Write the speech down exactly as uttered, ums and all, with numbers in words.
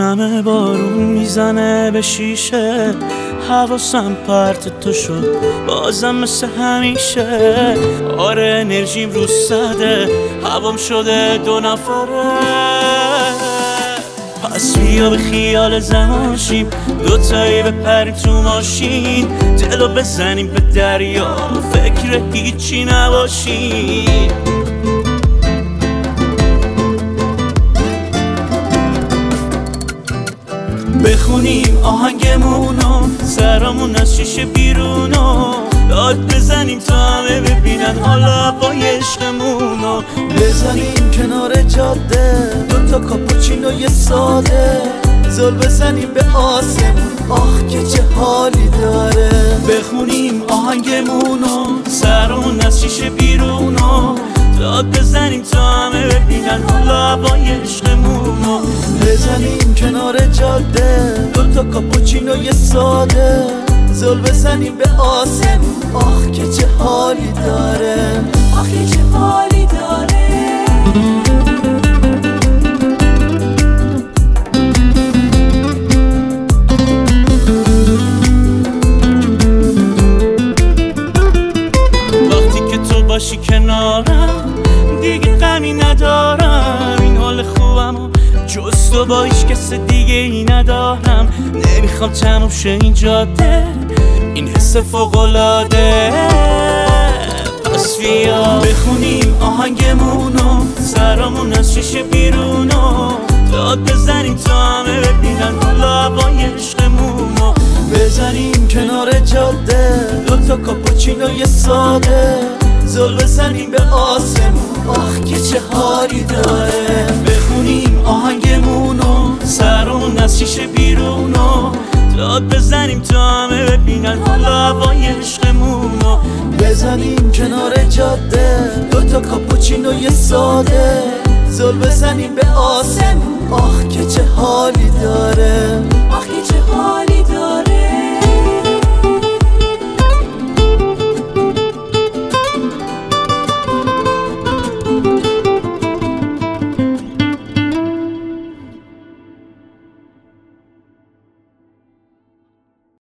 همه بارون میزنه به شیشه، حواسم پرت تو شد بازم مثل همیشه. آره انرژیم رو صده، هوام شده دو نفره. پس بیا به خیال زمان شیم، دوتایی بپریم تو ماشین، دلو بزنیم به دریا، فکر هیچی نباشیم. بخونیم آهنگمونو، سرامون از شیشه بیرونو، داد بزنیم تا همه ببینن حالا هوای عشقمونو. بزنیم کنار جاده دوتا کاپوچینوی ساده، زل بزنیم به آسمون، آخ که چه حالی داره. بخونیم آهنگمونو، سرامون از شیشه بیرونو، داد بزنیم تا همه ببینن حالا هوای عشقمونو. بزنیم کنار جاده دوتا کاپوچینوی ساده، زل بزنیم به آسمون، آخ که چه حالی داره، آخ که چه حالی داره. وقتی که تو باشی کنارم دیگه غمی ندارم، این حال خوبم و جز تو با هیچ کس دیگه ای ندارم. نمیخوام تموم شه این جاده، این حس فوق‌العاده. پس بیا بخونیم آهنگمونو، سرامون از شیشه بیرونو، داد بزنیم تا همه ببینن حالا هوای عشقمونو. بزنیم کنار جاده دوتا کاپوچینوی ساده، زل بزنیم به آسمون، آخ که چه حالی داره. بخونیم آهنگمونو، سرامون از شیشه بیرونو، داد بزنیم تا همه ببینن حالا هوای عشقمونو. بزنیم کنار جاده دوتا کاپوچینوی ساده، زل بزنیم به آسمون، آخ که چه حالی داره.